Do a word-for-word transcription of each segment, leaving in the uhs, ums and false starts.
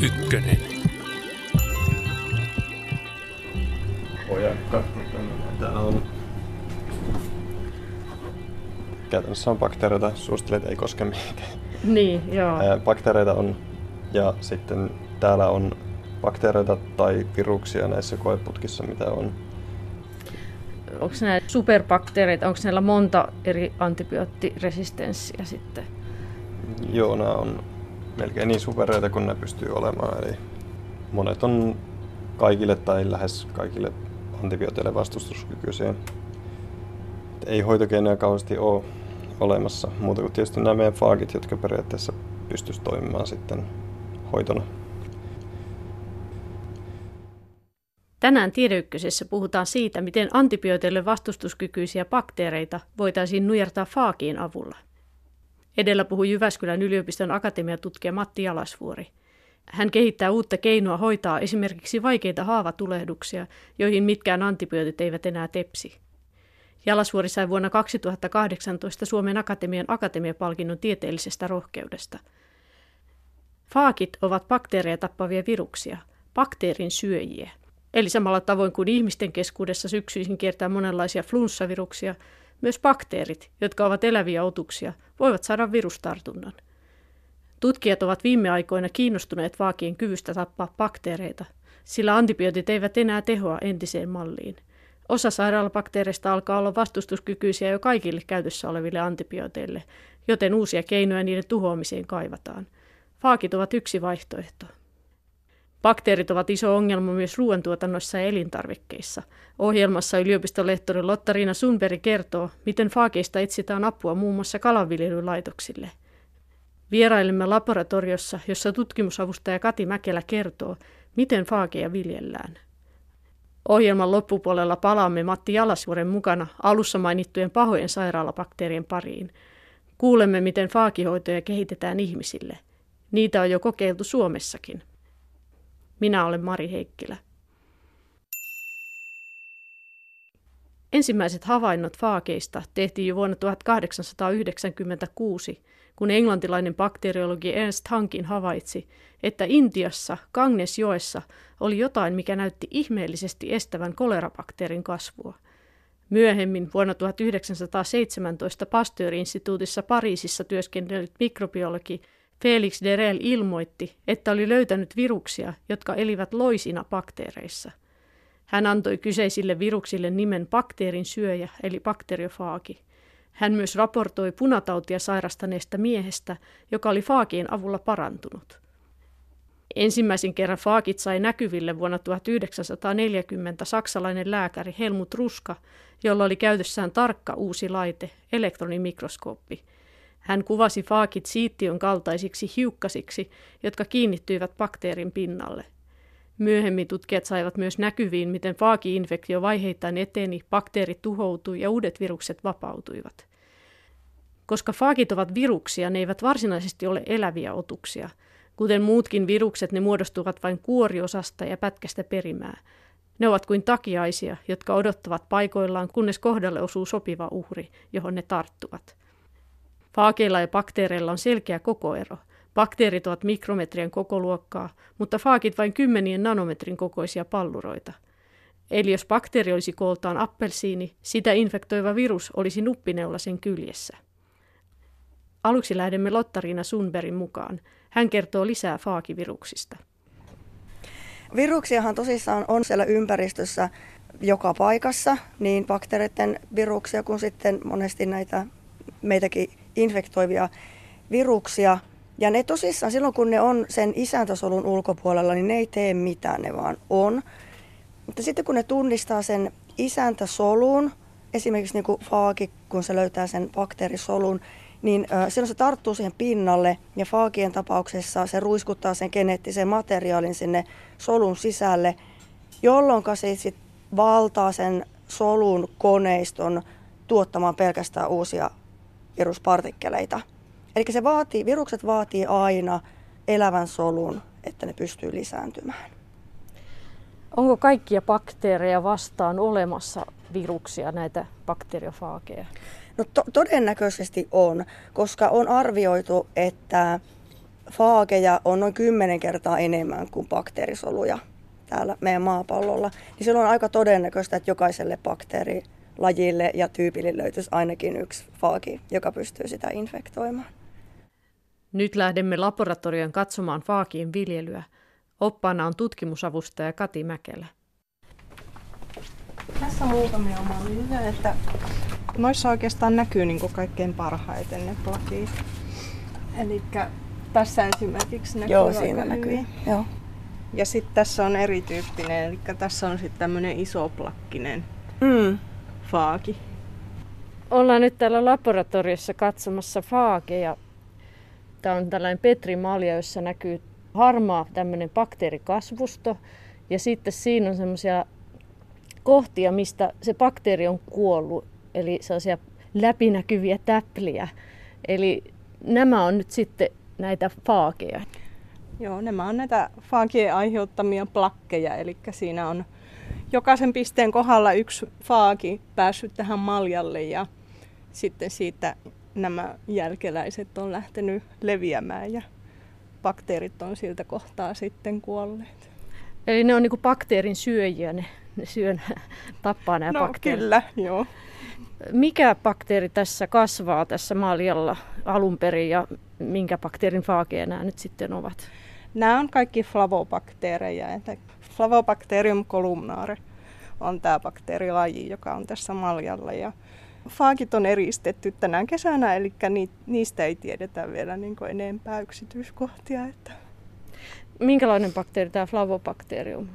ykkönen. Ojakka. Täällä on käytännössä on bakteereita, suostelijat ei koske mihinkään. Niin, joo. Bakteereita on, ja sitten täällä on bakteereita tai viruksia näissä koeputkissa, mitä on. Onko nämä superbakteereita, onko näillä monta eri antibioottiresistenssiä sitten? Joo, nämä on melkein niin supereita kuin ne pystyy olemaan. Eli monet on kaikille tai lähes kaikille antibiooteille vastustuskykyisiä. Ei hoitokeinoja kauheasti ole olemassa, muuta kuin tietysti nämä meidän faagit, jotka periaatteessa pystyisi toimimaan sitten hoitona. Tänään Tiedeykkösessä puhutaan siitä, miten antibiooteille vastustuskykyisiä bakteereita voitaisiin nujertaa faagiin avulla. Edellä puhui Jyväskylän yliopiston akatemiatutkija Matti Jalasvuori. Hän kehittää uutta keinoa hoitaa esimerkiksi vaikeita haavatulehduksia, joihin mitkään antibiootit eivät enää tepsi. Jalasvuori sai vuonna kaksituhattakahdeksantoista Suomen Akatemian akatemiapalkinnon tieteellisestä rohkeudesta. Faagit ovat bakteereja tappavia viruksia, bakteerin syöjiä. Eli samalla tavoin kuin ihmisten keskuudessa syksyisin kiertää monenlaisia flunssaviruksia, myös bakteerit, jotka ovat eläviä otuksia, voivat saada virustartunnan. Tutkijat ovat viime aikoina kiinnostuneet faagien kyvystä tappaa bakteereita, sillä antibiootit eivät enää tehoa entiseen malliin. Osa sairaalabakteereista alkaa olla vastustuskykyisiä jo kaikille käytössä oleville antibiooteille, joten uusia keinoja niiden tuhoamiseen kaivataan. Faagit ovat yksi vaihtoehto. Bakteerit ovat iso ongelma myös ruoantuotannossa ja elintarvikkeissa. Ohjelmassa yliopistolehtori Lotta-Riina Sundberg kertoo, miten faageista etsitään apua muun muassa kalanviljelylaitoksille. Vierailemme laboratoriossa, jossa tutkimusavustaja Kati Mäkelä kertoo, miten faageja viljellään. Ohjelman loppupuolella palaamme Matti Jalasvuoren mukana alussa mainittujen pahojen sairaalabakteerien pariin. Kuulemme, miten faagihoitoja kehitetään ihmisille. Niitä on jo kokeiltu Suomessakin. Minä olen Mari Heikkilä. Ensimmäiset havainnot faageista tehtiin jo vuonna tuhatkahdeksansataayhdeksänkymmentäkuusi, kun englantilainen bakteriologi Ernst Hankin havaitsi, että Intiassa Gangesjoessa oli jotain, mikä näytti ihmeellisesti estävän kolerabakteerin kasvua. Myöhemmin vuonna tuhatyhdeksänsataaseitsemäntoista Pasteur-instituutissa Pariisissa työskennellyt mikrobiologi Felix Derel ilmoitti, että oli löytänyt viruksia, jotka elivät loisina bakteereissa. Hän antoi kyseisille viruksille nimen bakteerin syöjä eli bakteriofaagi. Hän myös raportoi punatautia sairastaneesta miehestä, joka oli faagien avulla parantunut. Ensimmäisen kerran faagit sai näkyville vuonna tuhatyhdeksänsataaneljäkymmentä saksalainen lääkäri Helmut Ruska, jolla oli käytössään tarkka uusi laite, elektronimikroskooppi. Hän kuvasi faagit siittiön kaltaisiksi hiukkasiksi, jotka kiinnittyivät bakteerin pinnalle. Myöhemmin tutkijat saivat myös näkyviin, miten faagi-infektio vaiheittain eteni, bakteerit tuhoutui ja uudet virukset vapautuivat. Koska faagit ovat viruksia, ne eivät varsinaisesti ole eläviä otuksia. Kuten muutkin virukset, ne muodostuvat vain kuoriosasta ja pätkästä perimää. Ne ovat kuin takiaisia, jotka odottavat paikoillaan, kunnes kohdalle osuu sopiva uhri, johon ne tarttuvat. Faageilla ja bakteereilla on selkeä kokoero. Bakteerit ovat mikrometrien kokoluokkaa, mutta faagit vain kymmenien nanometrin kokoisia palluroita. Eli jos bakteeri olisi kooltaan appelsiini, sitä infektoiva virus olisi nuppineula sen kyljessä. Aluksi lähdemme Lotta-Riina Sundbergin mukaan. Hän kertoo lisää faagiviruksista. Viruksiahan tosissaan on siellä ympäristössä joka paikassa, niin bakteereiden viruksia kuin sitten monesti näitä meitäkin infektoivia viruksia. Ja ne tosissaan silloin, kun ne on sen isäntäsolun ulkopuolella, niin ne ei tee mitään, ne vaan on. Mutta sitten kun ne tunnistaa sen isäntäsolun, esimerkiksi niin kuin faagi, kun se löytää sen bakteerisolun, niin äh, silloin se tarttuu siihen pinnalle ja faagien tapauksessa se ruiskuttaa sen geneettisen materiaalin sinne solun sisälle, jolloin se sit valtaa sen solun koneiston tuottamaan pelkästään uusia viruspartikkeleita. Eli se vaatii, virukset vaatii aina elävän solun, että ne pystyy lisääntymään. Onko kaikkia bakteereja vastaan olemassa viruksia, näitä bakteriofaageja? No to- todennäköisesti on, koska on arvioitu, että faageja on noin kymmenen kertaa enemmän kuin bakteerisoluja täällä meidän maapallolla, niin silloin on aika todennäköistä, että jokaiselle bakteerilajille ja tyypille löytyisi ainakin yksi faagi, joka pystyy sitä infektoimaan. Nyt lähdemme laboratorion katsomaan faagien viljelyä. Oppaana on tutkimusavustaja Kati Mäkelä. Tässä on muutamia malleja, että noissa oikeastaan näkyy niin kuin kaikkein parhaiten ne plakit. Eli tässä esimerkiksi näkyy Joo, aika siinä näkyy. hyvin. Joo. Ja sitten tässä on erityyppinen, eli tässä on sitten tämmöinen isoplakkinen Mm. faagi. Ollaan nyt täällä laboratoriossa katsomassa faageja. Tämä on tällainen petrimalja, jossa näkyy harmaa tämmöinen bakteerikasvusto. Ja sitten siinä on semmoisia kohtia, mistä se bakteeri on kuollut. Eli sellaisia läpinäkyviä täpliä. Eli nämä on nyt sitten näitä faageja. Joo, nämä on näitä faagien aiheuttamia plakkeja, eli siinä on jokaisen pisteen kohdalla yksi faagi päässyt tähän maljalle ja sitten siitä nämä jälkeläiset on lähtenyt leviämään ja bakteerit on siltä kohtaa sitten kuolleet. Eli ne on niinku bakteerin syöjiä, ne, ne syön, tappaa nämä No bakteerit. kyllä, joo. Mikä bakteeri tässä kasvaa tässä maljalla alun perin ja minkä bakteerin faageja nämä nyt sitten ovat? Nämä on kaikki flavobakteereja. Että Flavobacterium columnare on tämä bakteerilaji, joka on tässä maljalla. Ja faagit on eristetty tänä kesänä, eli niistä ei tiedetä vielä niin kuin enempää yksityiskohtia. Että Minkälainen bakteeri tämä Flavobacterium?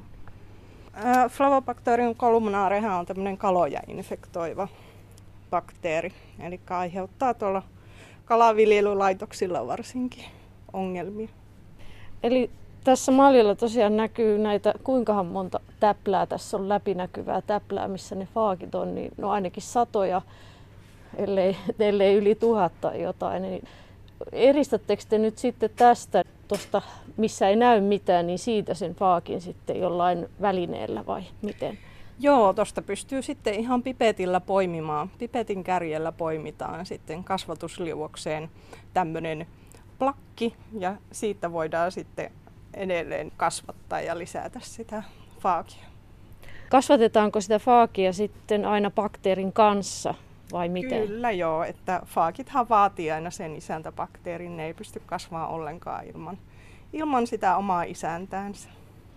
Ää, Flavobacterium columnarehan on tämmöinen kaloja infektoiva bakteeri, eli aiheuttaa tuolla kalaviljelylaitoksilla varsinkin ongelmia. Eli tässä maljalla tosiaan näkyy näitä, kuinkahan monta täplää tässä on läpinäkyvää täplää, missä ne faagit on, niin no ainakin satoja, ellei, ellei yli tuhatta jotain. Niin eristättekö te nyt sitten tästä, tosta, missä ei näy mitään, niin siitä sen faagin sitten jollain välineellä vai miten? Joo, tuosta pystyy sitten ihan pipetillä poimimaan. Pipetin kärjellä poimitaan sitten kasvatusliuokseen tämmöinen plakki ja siitä voidaan sitten edelleen kasvattaa ja lisätä sitä faagia. Kasvatetaanko sitä faagia sitten aina bakteerin kanssa vai miten? Kyllä joo, että faagithan vaatii aina sen isäntäbakteerin, ne ei pysty kasvamaan ollenkaan ilman, ilman sitä omaa isäntäänsä.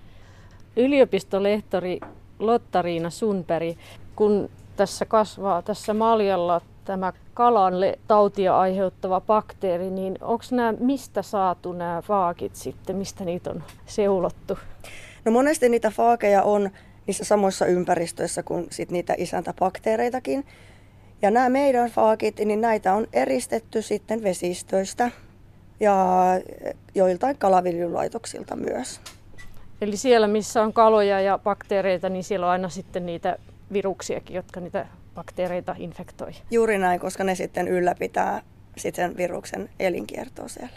Yliopistolehtori Lotta-Riina Sundberg, kun tässä kasvaa tässä maljalla tämä kalalle tautia aiheuttava bakteeri, niin onko nämä mistä saatu nämä faagit sitten, mistä niitä on seulottu? No monesti niitä faageja on niissä samoissa ympäristöissä kuin sit niitä isäntäbakteereitakin. Ja nämä meidän faagit, niin näitä on eristetty sitten vesistöistä ja joiltain kalaviljelylaitoksilta myös. Eli siellä, missä on kaloja ja bakteereita, niin siellä on aina sitten niitä viruksiakin, jotka niitä bakteereita infektoi. Juuri näin, koska ne sitten ylläpitää sit sen viruksen elinkiertoa siellä.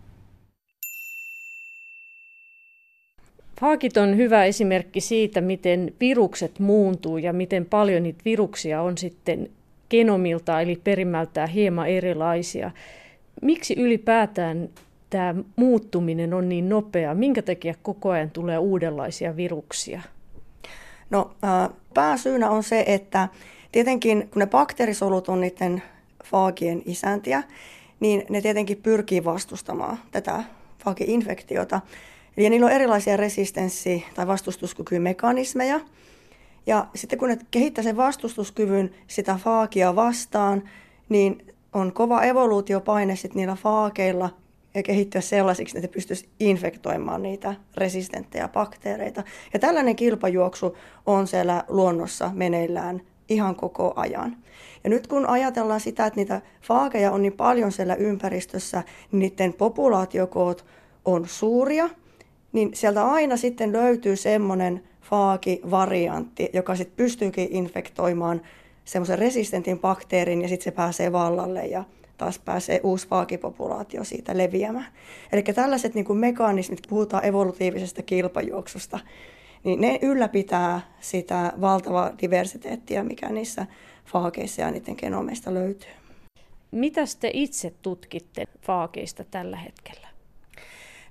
Faagit on hyvä esimerkki siitä, miten virukset muuntuu ja miten paljon niitä viruksia on sitten genomilta eli perimältään hieman erilaisia. Miksi ylipäätään tämä muuttuminen on niin nopea? Minkä takia koko ajan tulee uudenlaisia viruksia? No äh, pääsyynä on se, että tietenkin kun ne bakteerisolut on niiden faagien isäntiä, niin ne tietenkin pyrkii vastustamaan tätä faagi-infektiota. Eli niillä on erilaisia resistenssi- tai vastustuskykymekanismeja. Ja sitten kun ne kehittää sen vastustuskyvyn sitä faagia vastaan, niin on kova evoluutiopaine sitten niillä faageilla ja kehittyä sellaisiksi, että ne pystyisi infektoimaan niitä resistenttejä bakteereita. Ja tällainen kilpajuoksu on siellä luonnossa meneillään ihan koko ajan. Ja nyt kun ajatellaan sitä, että niitä faageja on niin paljon siellä ympäristössä, niin niiden populaatiokoot on suuria, niin sieltä aina sitten löytyy semmoinen faagivariantti, joka sitten pystyykin infektoimaan semmoisen resistentin bakteerin ja sitten se pääsee vallalle ja taas pääsee uusi faagipopulaatio siitä leviämään. Eli tällaiset niin kuin mekanismit, puhutaan evolutiivisesta kilpajuoksusta, niin ne ylläpitää sitä valtavaa diversiteettiä, mikä niissä faageissa ja niiden genomeista löytyy. Mitä te itse tutkitte faageista tällä hetkellä?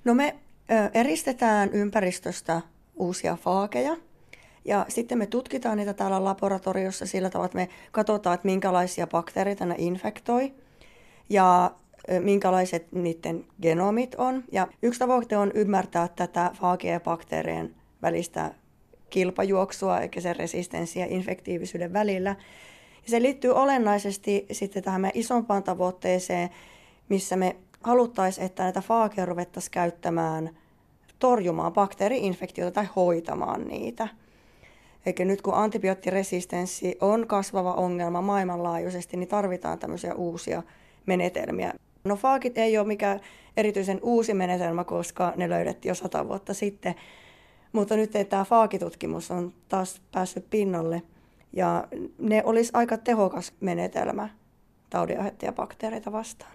No me ö, eristetään ympäristöstä uusia faageja ja sitten me tutkitaan niitä täällä laboratoriossa sillä tavalla, että me katsotaan, että minkälaisia bakteereita ne infektoi ja ö, minkälaiset niiden genomit on. Ja yksi tavoite on ymmärtää tätä faagien ja bakteerien välistä kilpajuoksua, eikä sen resistenssin ja infektiivisyyden välillä. Ja se liittyy olennaisesti sitten tähän meidän isompaan tavoitteeseen, missä me haluttaisiin, että näitä faageja ruvettaisiin käyttämään torjumaan bakteeri-infektioita tai hoitamaan niitä. Eikä nyt kun antibioottiresistenssi on kasvava ongelma maailmanlaajuisesti, niin tarvitaan tämmöisiä uusia menetelmiä. No faagit ei ole mikään erityisen uusi menetelmä, koska ne löydettiin jo sata vuotta sitten. Mutta nyt tämä faagitutkimus on taas päässyt pinnalle ja ne olisi aika tehokas menetelmä taudinaiheuttajia bakteereita vastaan.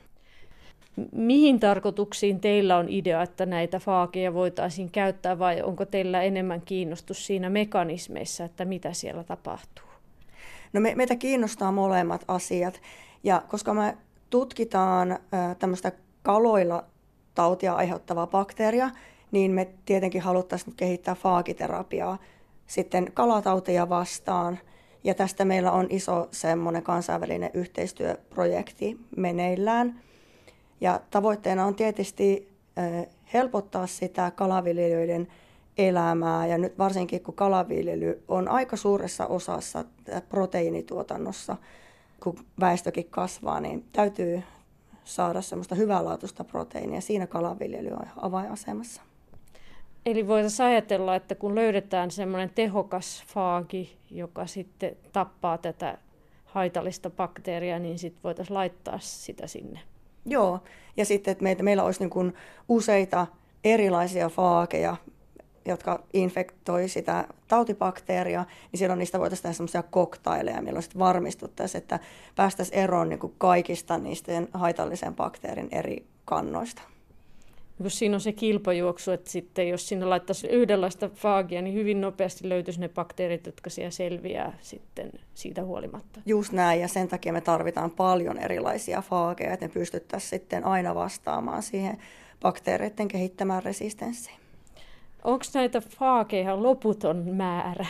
Mihin tarkoituksiin teillä on idea, että näitä faageja voitaisiin käyttää vai onko teillä enemmän kiinnostus siinä mekanismeissa, että mitä siellä tapahtuu? No me, meitä kiinnostaa molemmat asiat ja koska me tutkitaan äh, tämmöistä kaloilla tautia aiheuttavaa bakteeria, niin me tietenkin haluttaisiin kehittää faagiterapiaa sitten kalatauteja vastaan. Ja tästä meillä on iso semmoinen kansainvälinen yhteistyöprojekti meneillään. Ja tavoitteena on tietysti helpottaa sitä kalaviljelijöiden elämää. Ja nyt varsinkin kun kalaviljely on aika suuressa osassa proteiinituotannossa, kun väestökin kasvaa, niin täytyy saada semmoista hyvänlaatuista proteiinia. Siinä kalaviljely on avainasemassa. Eli voitaisiin ajatella, että kun löydetään semmoinen tehokas faagi, joka sitten tappaa tätä haitallista bakteeria, niin sitten voitaisiin laittaa sitä sinne. Joo, ja sitten että meitä, meillä olisi niin kuin useita erilaisia faageja, jotka infektoi sitä tautibakteeria, niin silloin niistä voitaisiin tehdä semmoisia koktaileja, milloin sitten varmistuttaisiin, että päästäisiin eroon niin kuin kaikista niistä haitallisen bakteerin eri kannoista. Kun siinä on se kilpajuoksu, että sitten jos sinne laittaisi yhdenlaista faagia, niin hyvin nopeasti löytyisi ne bakteerit, jotka siellä selviää sitten siitä huolimatta. Just näin, ja sen takia me tarvitaan paljon erilaisia faageja, että ne pystyttäisiin sitten aina vastaamaan siihen bakteereiden kehittämään resistenssiin. Onko näitä faageja loputon määrä?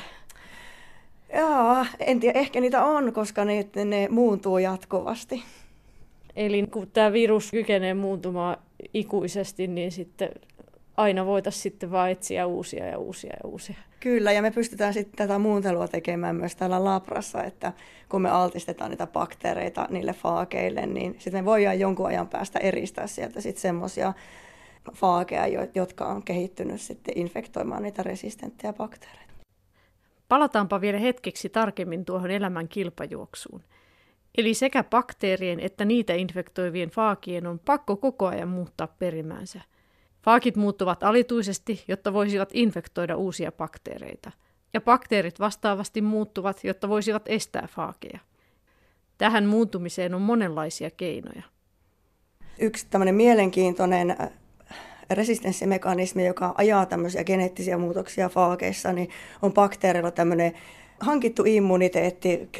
Jaa, en tiedä, ehkä niitä on, koska ne, ne muuntuu jatkuvasti. Eli kun tämä virus kykenee muuntumaan ikuisesti, niin sitten aina voitaisiin sitten vaan etsiä uusia ja uusia ja uusia. Kyllä, ja me pystytään sitten tätä muuntelua tekemään myös täällä labrassa, että kun me altistetaan niitä bakteereita niille faageille, niin sitten me voidaan jonkun ajan päästä eristää sieltä sitten semmoisia faageja, jotka on kehittynyt sitten infektoimaan niitä resistenttejä bakteereita. Palataanpa vielä hetkeksi tarkemmin tuohon elämän kilpajuoksuun. Eli sekä bakteerien että niitä infektoivien faagien on pakko koko ajan muuttaa perimäänsä. Faagit muuttuvat alituisesti, jotta voisivat infektoida uusia bakteereita. Ja bakteerit vastaavasti muuttuvat, jotta voisivat estää faageja. Tähän muuttumiseen on monenlaisia keinoja. Yksi tämmöinen mielenkiintoinen resistenssimekanismi, joka ajaa tämmöisiä geneettisiä muutoksia faageissa, niin on bakteerilla tämmöinen hankittu immuniteetti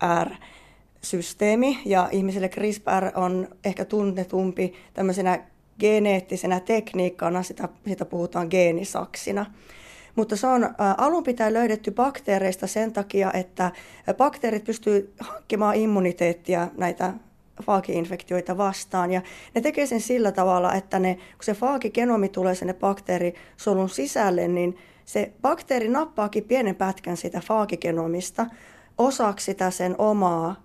CRISPR-systeemi. Ja ihmisille CRISPR on ehkä tunnetumpi tämmöisenä geneettisenä tekniikkana, sitä, sitä puhutaan geenisaksina. Mutta se on alun pitäen löydetty bakteereista sen takia, että bakteerit pystyvät hankkimaan immuniteettia näitä faagi-infektioita vastaan. Ja ne tekee sen sillä tavalla, että ne, kun se faagigenomi tulee sinne bakteerisolun sisälle, niin se bakteeri nappaakin pienen pätkän sitä faagigenomista osaksi sitä sen omaa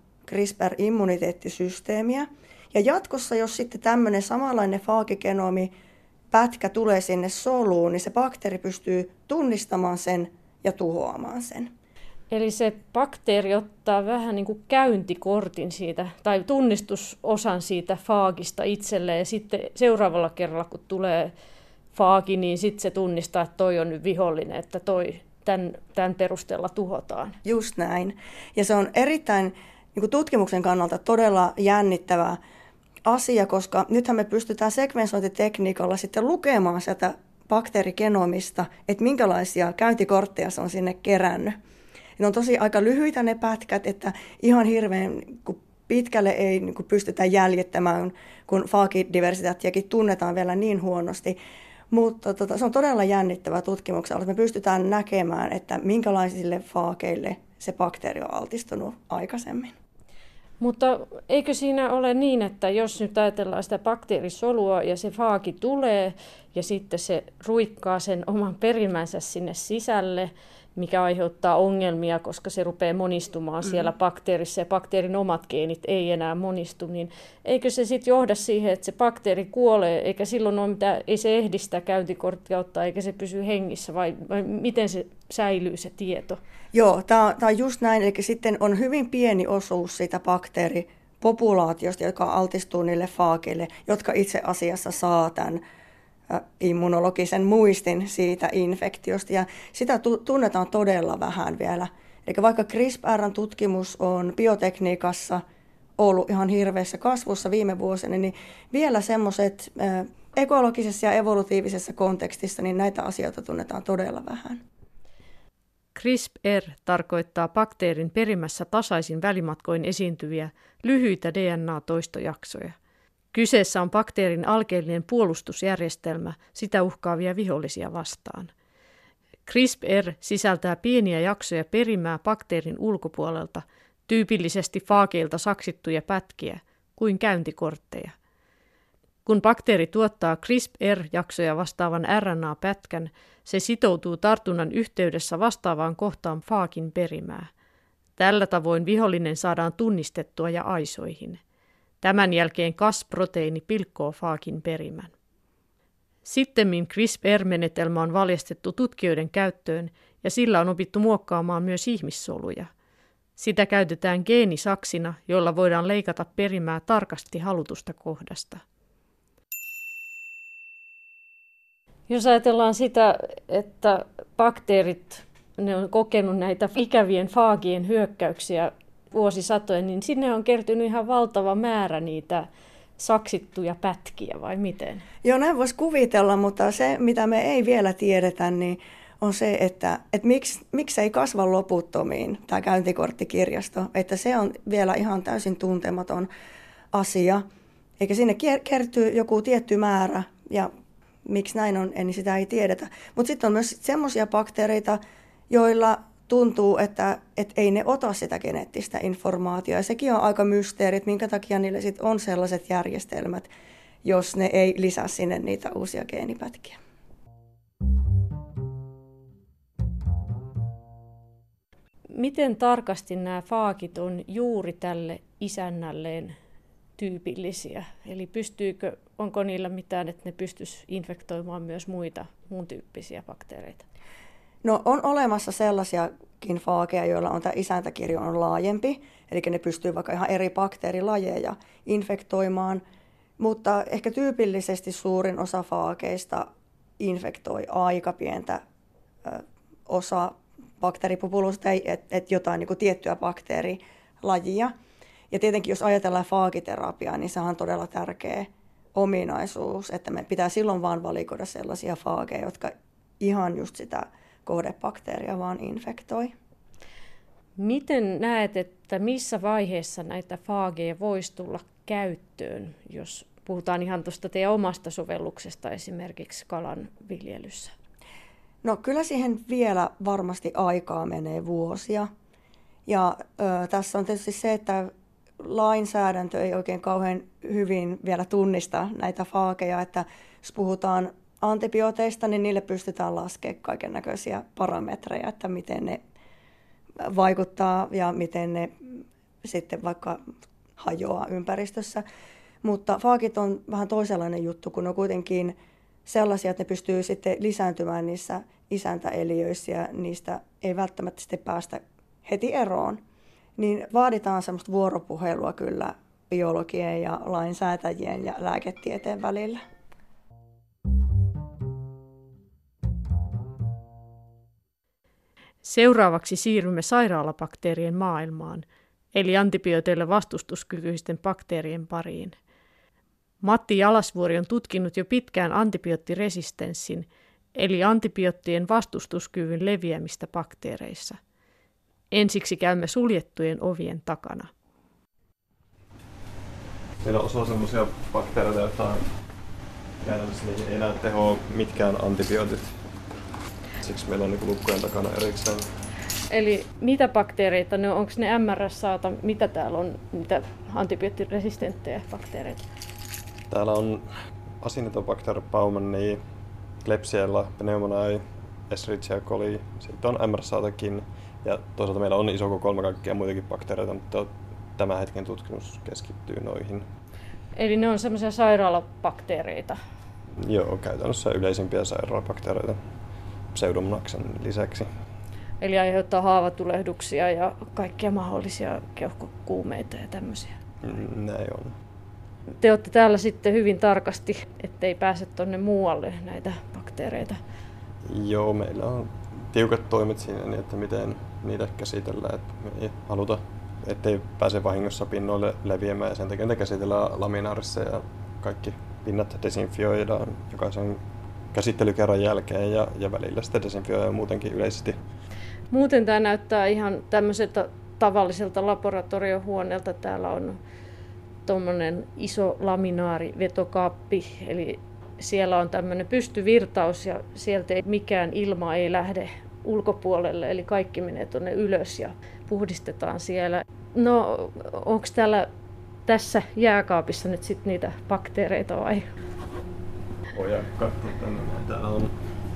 CRISPR-immuniteettisysteemiä. Ja jatkossa, jos sitten tämmöinen samanlainen faagigenomi pätkä tulee sinne soluun, niin se bakteeri pystyy tunnistamaan sen ja tuhoamaan sen. Eli se bakteeri ottaa vähän niin kuin käyntikortin siitä, tai tunnistusosan siitä faagista itselleen, ja sitten seuraavalla kerralla, kun tulee faagi, niin sitten se tunnistaa, että toi on nyt vihollinen, että toi tämän, tämän perusteella tuhotaan. Just näin. Ja se on erittäin niin kuin tutkimuksen kannalta todella jännittävä asia, koska nythän me pystytään sekvensointitekniikalla sitten lukemaan sieltä bakteerigenomista, että minkälaisia käyntikortteja se on sinne kerännyt. Ne on tosi aika lyhyitä ne pätkät, että ihan hirveän pitkälle ei pystytä jäljittämään, kun faagidiversiteettiäkin tunnetaan vielä niin huonosti. Mutta tota, se on todella jännittävä tutkimuksella, että me pystytään näkemään, että minkälaisille faakeille se bakteeri on altistunut aikaisemmin. Mutta eikö siinä ole niin, että jos nyt ajatellaan sitä bakteerisolua ja se faaki tulee ja sitten se ruikkaa sen oman perimänsä sinne sisälle, mikä aiheuttaa ongelmia, koska se rupeaa monistumaan siellä mm. bakteerissa ja bakteerin omat geenit ei enää monistu, niin eikö se sitten johda siihen, että se bakteeri kuolee, eikä silloin ole mitään, ei se ehdi sitä käyntikorttia ottaa, eikä se pysy hengissä, vai, vai miten se säilyy se tieto? Joo, tämä on just näin, eli sitten on hyvin pieni osuus siitä bakteeripopulaatiosta, joka altistuu niille faakeille, jotka itse asiassa saa tämän immunologisen muistin siitä infektiosta, ja sitä tunnetaan todella vähän vielä. Eli vaikka CRISPR-tutkimus on biotekniikassa ollut ihan hirveässä kasvussa viime vuosina, niin vielä semmoiset ekologisessa ja evolutiivisessa kontekstissa, niin näitä asioita tunnetaan todella vähän. CRISPR tarkoittaa bakteerin perimässä tasaisin välimatkoin esiintyviä lyhyitä D N A-toistojaksoja. Kyseessä on bakteerin alkeellinen puolustusjärjestelmä sitä uhkaavia vihollisia vastaan. CRISPR sisältää pieniä jaksoja perimää bakteerin ulkopuolelta, tyypillisesti faakeilta saksittuja pätkiä, kuin käyntikortteja. Kun bakteeri tuottaa CRISPR-jaksoja vastaavan R N A-pätkän, se sitoutuu tartunnan yhteydessä vastaavaan kohtaan faakin perimää. Tällä tavoin vihollinen saadaan tunnistettua ja aisoihin. Tämän jälkeen Cas-proteiini pilkkoo faakin perimän. Sittemmin CRISPR-menetelmä on valjastettu tutkijoiden käyttöön ja sillä on opittu muokkaamaan myös ihmissoluja. Sitä käytetään geenisaksina, jolla voidaan leikata perimää tarkasti halutusta kohdasta. Jos ajatellaan sitä, että bakteerit ne on kokenut näitä ikävien faagien hyökkäyksiä vuosisatoja, niin sinne on kertynyt ihan valtava määrä niitä saksittuja pätkiä, vai miten? Joo, näin voisi kuvitella, mutta se, mitä me ei vielä tiedetä, niin on se, että, että miksi, miksi ei kasva loputtomiin tämä käyntikorttikirjasto. Että se on vielä ihan täysin tuntematon asia, eikä sinne kertyy joku tietty määrä, ja miksi näin on, niin sitä ei tiedetä. Mutta sitten on myös semmoisia bakteereita, joilla tuntuu, että, että ei ne ota sitä geneettistä informaatiota. Ja sekin on aika mysteeri, että minkä takia niille sit on sellaiset järjestelmät, jos ne ei lisää sinne niitä uusia geenipätkiä. Miten tarkasti nämä faakit on juuri tälle isännälleen tyypillisiä? Eli pystyykö, onko niillä mitään, että ne pystyisi infektoimaan myös muita muun tyyppisiä bakteereita? No on olemassa sellaisiakin faakeja, joilla on tämä isäntäkirjo on laajempi, eli ne pystyy vaikka ihan eri bakteerilajeja infektoimaan, mutta ehkä tyypillisesti suurin osa faakeista infektoi aika pientä ö, osa bakteeripopulusta, että et jotain niin kuin tiettyä bakteerilajia. Ja tietenkin jos ajatellaan faagiterapiaa, niin se on todella tärkeä ominaisuus, että me pitää silloin vaan valikoida sellaisia faageja, jotka ihan just sitä kohdebakteeria vaan infektoi. Miten näet, että missä vaiheessa näitä faageja voisi tulla käyttöön, jos puhutaan ihan tuosta teidän omasta sovelluksesta esimerkiksi kalan viljelyssä? No kyllä siihen vielä varmasti aikaa menee vuosia. Ja ö, tässä on tietysti se, että lainsäädäntö ei oikein kauhean hyvin vielä tunnista näitä faageja, että jos puhutaan antibiooteista, niin niille pystytään laskemaan kaiken näköisiä parametreja, että miten ne vaikuttaa ja miten ne sitten vaikka hajoaa ympäristössä. Mutta faagit on vähän toisenlainen juttu, kun on kuitenkin sellaisia, että ne pystyy sitten lisääntymään niissä isäntäeliöissä ja niistä ei välttämättä sitten päästä heti eroon. Niin vaaditaan semmoista vuoropuhelua kyllä biologien ja lainsäätäjien ja lääketieteen välillä. Seuraavaksi siirrymme sairaalabakteerien maailmaan, eli antibiooteille vastustuskykyisten bakteerien pariin. Matti Jalasvuori on tutkinut jo pitkään antibioottiresistenssin, eli antibioottien vastustuskyvyn leviämistä bakteereissa. Ensiksi käymme suljettujen ovien takana. Meillä on osa sellaisia bakteereita, joita Käytännössä niihin ei enää tehoa mitkään antibiootit. Siksi meillä on niin lukkojen takana erikseen. Eli mitä bakteereita ne on? Onko ne M R S A-ta? Mitä täällä on, niitä antibioottiresistenttejä bakteereita? Täällä on Acinetobacter baumannii, Klebsiella, pneumoniae, Escherichia coli, sitten on M R S A-takin ja toisaalta meillä on isokokoelma kaikkia muitakin bakteereita, mutta tämän hetken tutkimus keskittyy noihin. Eli ne on semmoisia sairaalabakteereita? Joo, käytännössä yleisimpiä sairaalabakteereita Pseudomonaksen lisäksi. Eli aiheuttaa haavatulehduksia ja kaikkia mahdollisia keuhkokuumeita ja tämmöisiä? Näin on. Te olette täällä sitten hyvin tarkasti, ettei pääse tuonne muualle näitä bakteereita. Joo, meillä on tiukat toimet siinä, niin että miten niitä käsitellään. Että me ei haluta, ettei pääse vahingossa pinnoille leviämään ja sen takia niitä käsitellään laminaarissa ja kaikki pinnat desinfioidaan jokaisen käsittelykerran jälkeen ja, ja välillä sitten desinfioidaan muutenkin yleisesti. Muuten tämä näyttää ihan tämmöiseltä tavalliselta laboratoriohuoneelta. Täällä on tuommoinen iso laminaarivetokaappi, eli siellä on tämmöinen pystyvirtaus ja sieltä ei mikään ilma ei lähde ulkopuolelle, eli kaikki menee tuonne ylös ja puhdistetaan siellä. No, onko täällä tässä jääkaapissa nyt sitten niitä bakteereita vai? Voidaan katsoa tänne. Täällä on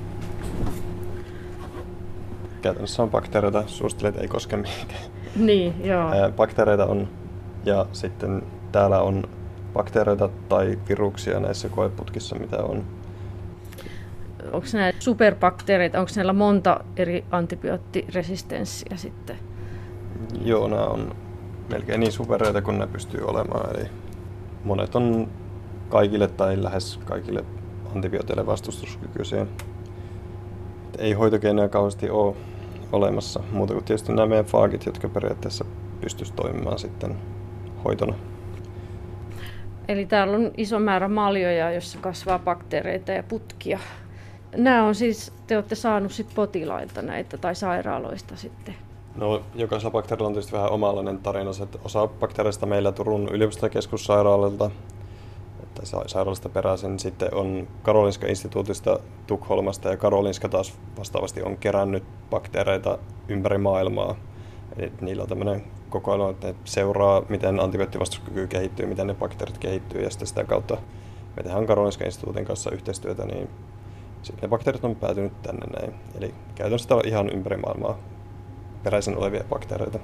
käytännössä on bakteereita, suosittelen, ei koske mihinkään. Niin, joo. Ää, bakteereita on ja sitten täällä on bakteereita tai viruksia näissä koeputkissa, mitä on. Onko näitä superbakteereita, onko näillä monta eri antibioottiresistenssiä sitten? Joo, nämä on melkein niin supereita kuin ne pystyy olemaan. Eli monet on kaikille tai lähes kaikille antibiooteille vastustuskykyisiä. Ei hoitokeinoja kauheasti ole olemassa, muuta kuin tietysti nämä meidän faagit, jotka periaatteessa pystyisi toimimaan sitten hoitona. Eli täällä on iso määrä maljoja, joissa kasvaa bakteereita ja putkia. Nämä on siis, te olette saaneet sit potilailta näitä tai sairaaloista sitten? No, jokaisella bakteerilla on tietysti vähän omanlainen tarina. Että osa bakteereista meillä Turun yliopistokeskussairaalalta tai sairaalasta peräisin sitten on Karolinska-instituutista Tukholmasta ja Karolinska taas vastaavasti on kerännyt bakteereita ympäri maailmaa. Eli niillä on tämmöinen kokoelma, että ne seuraa, miten antibioottivastuskyky kehittyy, miten ne bakteerit kehittyy ja sitten sitä kautta me tehdään Karolinska-instituutin kanssa yhteistyötä, niin sitten ne bakteerit on päätynyt tänne näin. Eli käytännössä täällä on ihan ympäri maailmaa peräisin olevia bakteereita.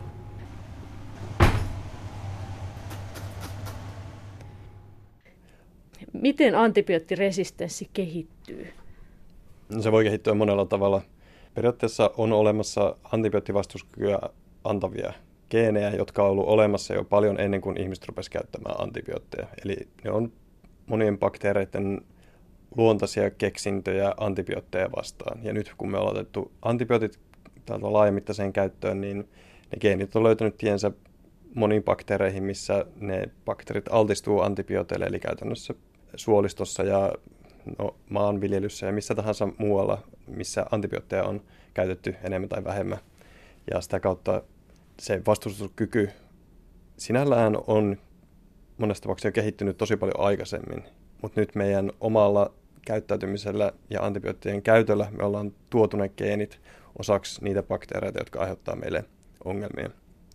Miten antibioottiresistenssi kehittyy? No, se voi kehittyä monella tavalla. Periaatteessa on olemassa antibioottivastuskykyä antavia geenejä, jotka on ollut olemassa jo paljon ennen kuin ihmiset rupesivat käyttämään antibiootteja. Eli ne on monien bakteereiden luontaisia keksintöjä antibiootteja vastaan. Ja nyt kun me ollaan otettu antibiootit täältä laajamittaiseen käyttöön, niin ne geenit on löytänyt tiensä moniin bakteereihin, missä ne bakteerit altistuu antibiooteille, eli käytännössä suolistossa ja no, maanviljelyssä ja missä tahansa muualla, missä antibiootteja on käytetty enemmän tai vähemmän. Ja sitä kautta se vastustuskyky sinällään on monesta tapauksessa kehittynyt tosi paljon aikaisemmin, mutta nyt meidän omalla käyttäytymisellä ja antibioottien käytöllä me ollaan tuotu ne geenit osaksi niitä bakteereita, jotka aiheuttaa meille ongelmia.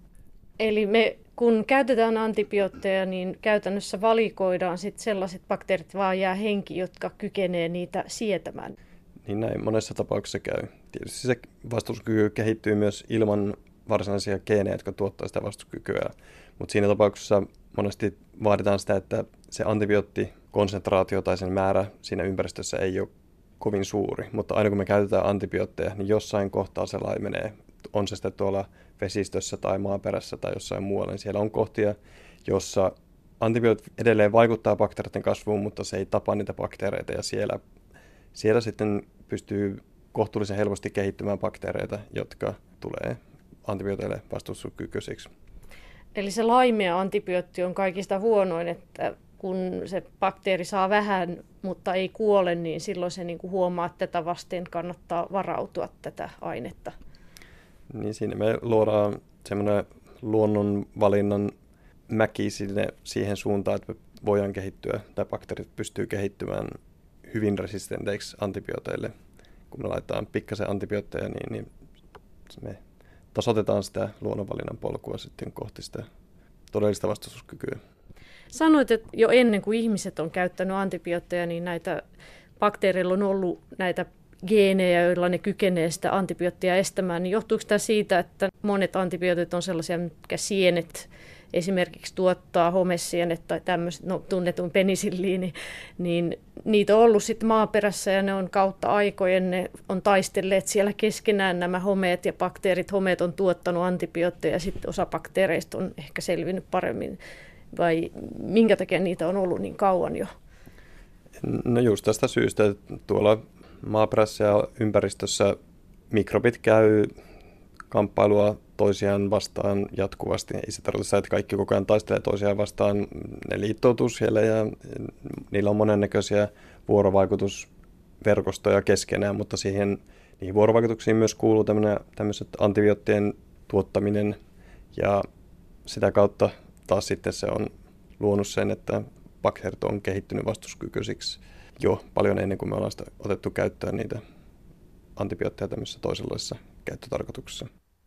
Eli me kun käytetään antibiootteja, niin käytännössä valikoidaan sit sellaiset bakteerit vaan jää henki, jotka kykenee niitä sietämään. Niin näin monessa tapauksessa käy. Tietysti se vastustuskyky kehittyy myös ilman varsinaisia geenejä, jotka tuottaa sitä vastustuskykyä. Mutta siinä tapauksessa monesti vaaditaan sitä, että se antibioottikonsentraatio tai sen määrä siinä ympäristössä ei ole kovin suuri. Mutta aina kun me käytetään antibiootteja, niin jossain kohtaa se laimenee. On se sitten tuolla vesistössä tai maaperässä tai jossain muualla, niin siellä on kohtia, jossa antibiootit edelleen vaikuttaa bakteereiden kasvuun, mutta se ei tapa niitä bakteereita ja siellä, siellä sitten pystyy kohtuullisen helposti kehittymään bakteereita, jotka tulee antibiooteille vastustuskykyisiksi. Eli se laimea antibiootti on kaikista huonoin, että kun se bakteeri saa vähän, mutta ei kuole, niin silloin se niin kuin huomaa, että tätä vasten kannattaa varautua tätä ainetta. Niin siinä me luodaan semmoinen luonnonvalinnan mäki sinne, siihen suuntaan, että me voidaan kehittyä, tai bakteerit pystyy kehittymään hyvin resistenteiksi antibiooteille. Kun me laitetaan pikkasen antibiootteja, niin, niin me tasoitetaan sitä luonnonvalinnan polkua sitten kohti sitä todellista vastustuskykyä. Sanoit, että jo ennen kuin ihmiset on käyttänyt antibiootteja, niin näitä bakteereilla on ollut näitä geenejä, joilla ne kykenee sitä antibioottia estämään. Niin johtuuko tämä siitä, että monet antibiootit on sellaisia, mitkä sienet esimerkiksi tuottaa, homesienet tai tämmöiset, no tunnetun penisilliini, niin niitä on ollut sitten maaperässä ja ne on kautta aikojen, ne on taistelleet siellä keskenään nämä homeet ja bakteerit. Homeet on tuottanut antibiootteja ja sitten osa bakteereista on ehkä selvinnyt paremmin. Vai minkä takia niitä on ollut niin kauan jo? No just tästä syystä, että tuolla maaperässä ja ympäristössä mikrobit käy kamppailua toisiaan vastaan jatkuvasti. Ei se tarkoita sitä, että kaikki koko ajan taistelee toisiaan vastaan. Ne liittoutuu siellä ja niillä on monennäköisiä vuorovaikutusverkostoja keskenään, mutta siihen, niihin vuorovaikutuksiin myös kuuluu tämmöiset antibioottien tuottaminen ja sitä kautta taas sitten se on luonut sen, että bakteerit on kehittynyt vastustuskykyisiksi jo paljon ennen kuin me ollaan sitä otettu käyttöön niitä antibiootteja tämmöisessä toisenlaisessa käyttötarkoituksessa.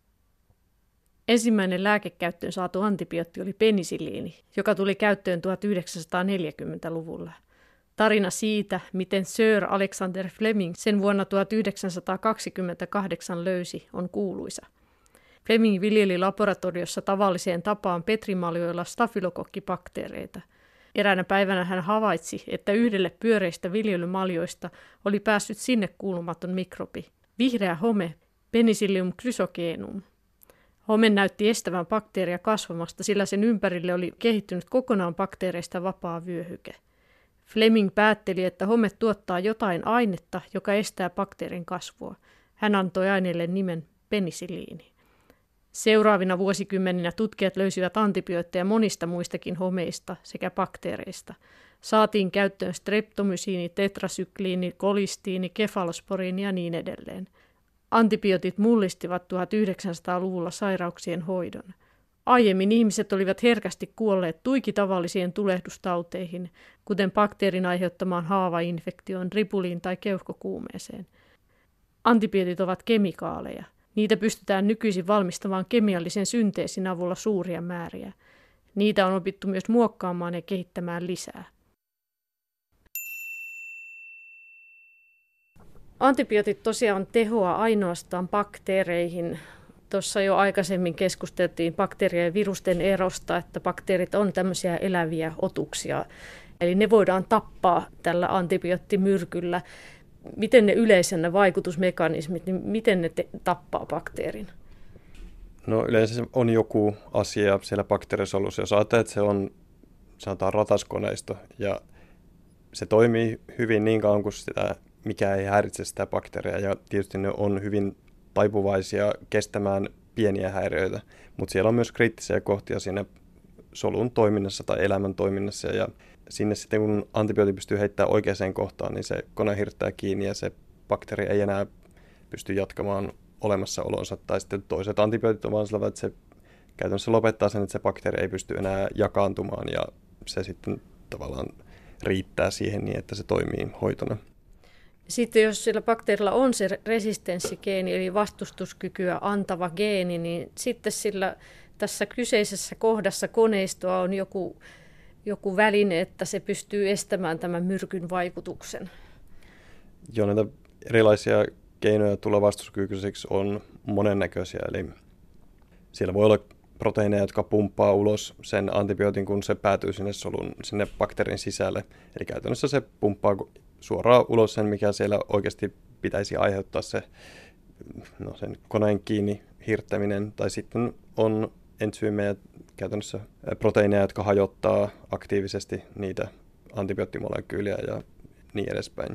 Ensimmäinen lääkekäyttöön saatu antibiootti oli penisilliini, joka tuli käyttöön tuhatyhdeksänsataaneljäkymmentäluvulla. Tarina siitä, miten Sir Alexander Fleming sen vuonna tuhatyhdeksänsataakaksikymmentäkahdeksan löysi, on kuuluisa. Fleming viljeli laboratoriossa tavalliseen tapaan petrimaljoilla stafylokokkibakteereita. Eräänä päivänä hän havaitsi, että yhdelle pyöreistä viljelymaljoista oli päässyt sinne kuulumaton mikrobi, vihreä home, Penicillium chrysogenum. Home näytti estävän bakteeria kasvamasta, sillä sen ympärille oli kehittynyt kokonaan bakteereista vapaa vyöhyke. Fleming päätteli, että home tuottaa jotain ainetta, joka estää bakteerin kasvua. Hän antoi aineelle nimen penisilliini. Seuraavina vuosikymmeninä tutkijat löysivät antibiootteja monista muistakin homeista sekä bakteereista. Saatiin käyttöön streptomysiini, tetrasykliini, kolistiini, kefalosporiini ja niin edelleen. Antibiootit mullistivat tuhatyhdeksänsataaluvulla sairauksien hoidon. Aiemmin ihmiset olivat herkästi kuolleet tuiki tavallisiin tulehdustauteihin, kuten bakteerin aiheuttamaan haavainfektioon, ripuliin tai keuhkokuumeeseen. Antibiootit ovat kemikaaleja. Niitä pystytään nykyisin valmistamaan kemiallisen synteesin avulla suuria määriä. Niitä on opittu myös muokkaamaan ja kehittämään lisää. Antibiootit tosiaan tehoaa ainoastaan bakteereihin. Tuossa jo aikaisemmin keskusteltiin bakteerien ja virusten erosta, että bakteerit on tämmöisiä eläviä otuksia. Eli ne voidaan tappaa tällä antibioottimyrkyllä. Miten ne yleisenä vaikutusmekanismit, niin miten ne te- tappaa bakteerin? No yleensä on joku asia siellä bakteerisolussa. Jos ajattelee, että se on sanotaan rataskoneisto ja se toimii hyvin niin kauan kuin sitä, mikä ei häiritse sitä bakteeria. Ja tietysti ne on hyvin taipuvaisia kestämään pieniä häiriöitä, mutta siellä on myös kriittisiä kohtia siinä solun toiminnassa tai elämän toiminnassa. Ja sinne sitten kun antibiootti pystyy heittämään oikeaan kohtaan, niin se kone hirttää kiinni ja se bakteeri ei enää pysty jatkamaan olemassaolonsa. Tai sitten toiset antibiootit on vaan sellainen, että se käytännössä lopettaa sen, että se bakteeri ei pysty enää jakaantumaan ja se sitten tavallaan riittää siihen niin, että se toimii hoitona. Sitten jos sillä bakteerilla on se resistenssigeeni, eli vastustuskykyä antava geeni, niin sitten sillä tässä kyseisessä kohdassa koneistoa on joku, joku väline, että se pystyy estämään tämän myrkyn vaikutuksen. Joo, näitä erilaisia keinoja tulla vastustuskykyiseksi on monennäköisiä, eli siellä voi olla proteiineja, jotka pumppaa ulos sen antibiootin, kun se päätyy sinne solun, sinne bakteerin sisälle. Eli käytännössä se pumppaa suoraan ulos sen, mikä siellä oikeasti pitäisi aiheuttaa se, no, sen koneen kiinni hirttäminen. Tai sitten on entsyymejä, käytännössä proteiineja, jotka hajottaa aktiivisesti niitä antibioottimolekyyliä ja niin edespäin.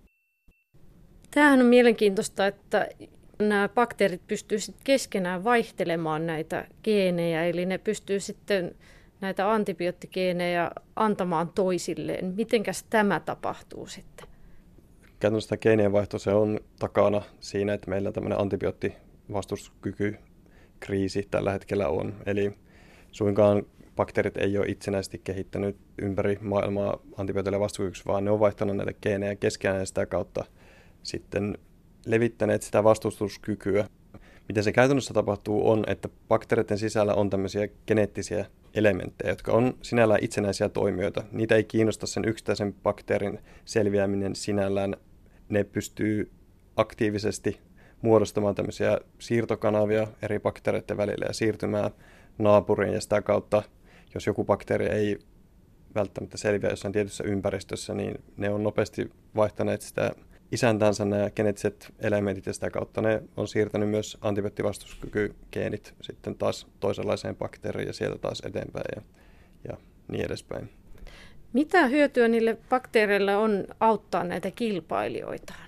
Tämähän on mielenkiintoista, että nämä bakteerit pystyy sitten keskenään vaihtelemaan näitä geenejä, eli ne pystyy sitten näitä antibioottigeenejä antamaan toisilleen. Mitenkäs tämä tapahtuu sitten? Käytännössä tämä geenien vaihto se on takana siinä, että meillä tämmöinen antibioottivastuskyky kriisi tällä hetkellä on. Eli suinkaan bakteerit ei ole itsenäisesti kehittänyt ympäri maailmaa antibiootille vastustuksiksi, vaan ne on vaihtanut näitä geenejä keskenään ja sitä kautta sitten levittäneet sitä vastustuskykyä. Miten se käytännössä tapahtuu on, että bakteereiden sisällä on tämmöisiä geneettisiä elementtejä, jotka on sinällään itsenäisiä toimijoita. Niitä ei kiinnosta sen yksittäisen bakteerin selviäminen sinällään. Ne pystyy aktiivisesti muodostamaan tämmöisiä siirtokanavia eri bakteereiden välillä ja siirtymään naapuriin ja sitä kautta, jos joku bakteeri ei välttämättä selviä jossain tietyssä ympäristössä, niin ne on nopeasti vaihtaneet sitä isäntänsä nämä geneettiset elementit ja sitä kautta ne on siirtänyt myös antibioottivastustuskyky-geenit sitten taas toisenlaiseen bakteeriin ja sieltä taas eteenpäin ja, ja niin edespäin. Mitä hyötyä niille bakteereille on auttaa näitä kilpailijoitaan?